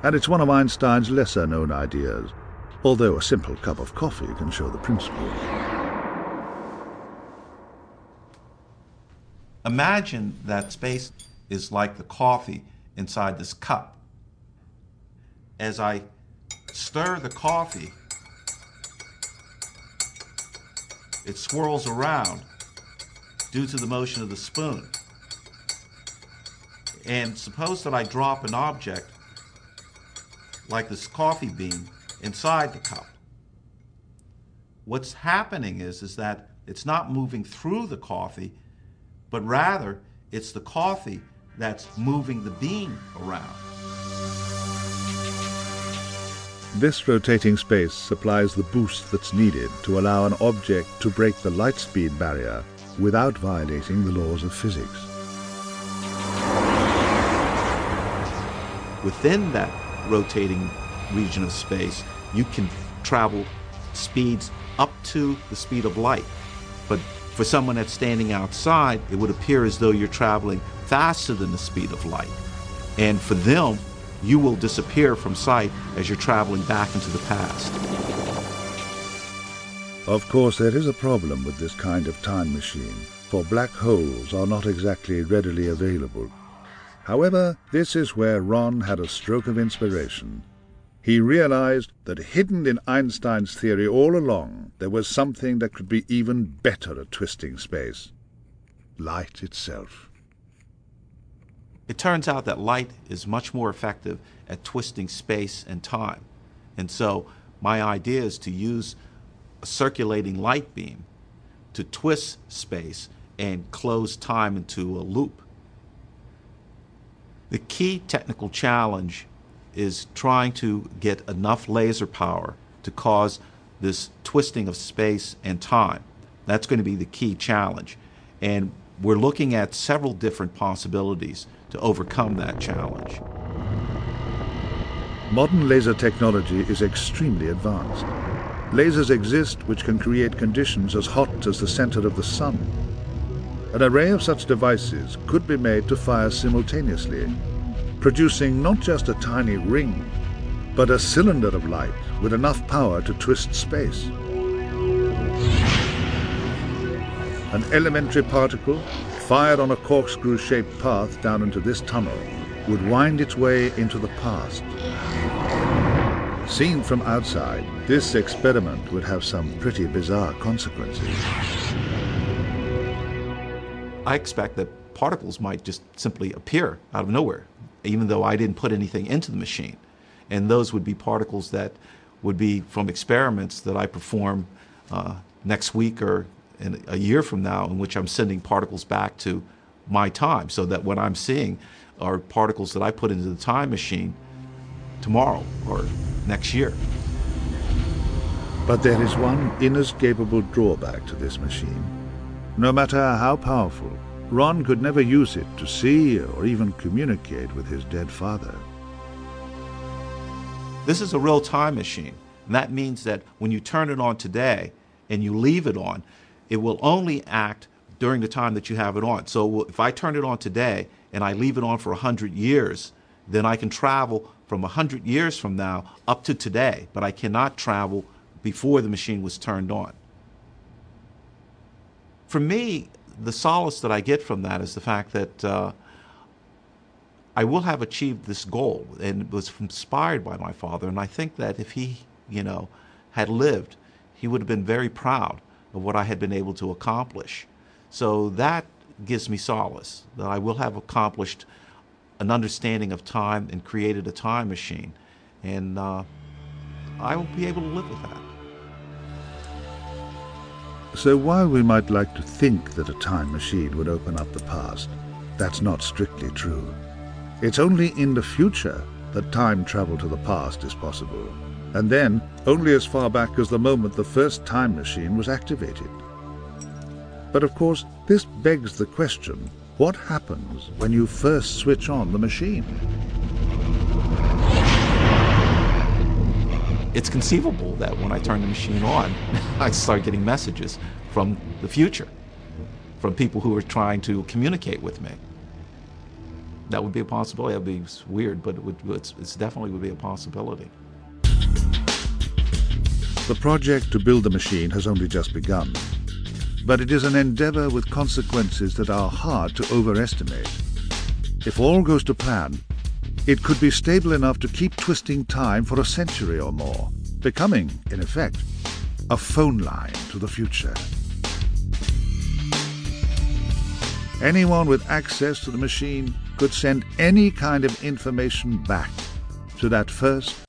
and it's one of Einstein's lesser-known ideas, although a simple cup of coffee can show the principle. Imagine that space is like the coffee inside this cup. As I stir the coffee, it swirls around due to the motion of the spoon. And suppose that I drop an object like this coffee bean inside the cup. What's happening is that it's not moving through the coffee, but rather it's the coffee that's moving the bean around. This rotating space supplies the boost that's needed to allow an object to break the light speed barrier without violating the laws of physics. Within that rotating region of space, you can travel speeds up to the speed of light. But for someone that's standing outside, it would appear as though you're traveling faster than the speed of light. And for them, you will disappear from sight as you're traveling back into the past. Of course, there is a problem with this kind of time machine, for black holes are not exactly readily available. However, this is where Ron had a stroke of inspiration. He realized that hidden in Einstein's theory all along, there was something that could be even better at twisting space: light itself. It turns out that light is much more effective at twisting space and time. And so my idea is to use a circulating light beam to twist space and close time into a loop. The key technical challenge is trying to get enough laser power to cause this twisting of space and time. That's going to be the key challenge. And we're looking at several different possibilities to overcome that challenge. Modern laser technology is extremely advanced. Lasers exist which can create conditions as hot as the center of the sun. An array of such devices could be made to fire simultaneously, producing not just a tiny ring, but a cylinder of light with enough power to twist space. An elementary particle, fired on a corkscrew-shaped path down into this tunnel, would wind its way into the past. Seen from outside, this experiment would have some pretty bizarre consequences. I expect that particles might just simply appear out of nowhere, even though I didn't put anything into the machine. And those would be particles that would be from experiments that I perform next week or in a year from now, in which I'm sending particles back to my time, so that what I'm seeing are particles that I put into the time machine tomorrow or next year. But there is one inescapable drawback to this machine. No matter how powerful, Ron could never use it to see or even communicate with his dead father. This is a real time machine, and that means that when you turn it on today and you leave it on, it will only act during the time that you have it on. So if I turn it on today and I leave it on for 100 years, then I can travel from 100 years from now up to today, but I cannot travel before the machine was turned on. For me, the solace that I get from that is the fact that I will have achieved this goal, and was inspired by my father. And I think that if he, had lived, he would have been very proud of what I had been able to accomplish. So that gives me solace, that I will have accomplished an understanding of time and created a time machine. And I will be able to live with that. So while we might like to think that a time machine would open up the past, that's not strictly true. It's only in the future that time travel to the past is possible, and then only as far back as the moment the first time machine was activated. But of course, this begs the question, what happens when you first switch on the machine? It's conceivable that when I turn the machine on, I start getting messages from the future, from people who are trying to communicate with me. That would be a possibility. That would be weird, but it's definitely would be a possibility. The project to build the machine has only just begun, but it is an endeavor with consequences that are hard to overestimate. If all goes to plan, it could be stable enough to keep twisting time for a century or more, becoming, in effect, a phone line to the future. Anyone with access to the machine could send any kind of information back to that first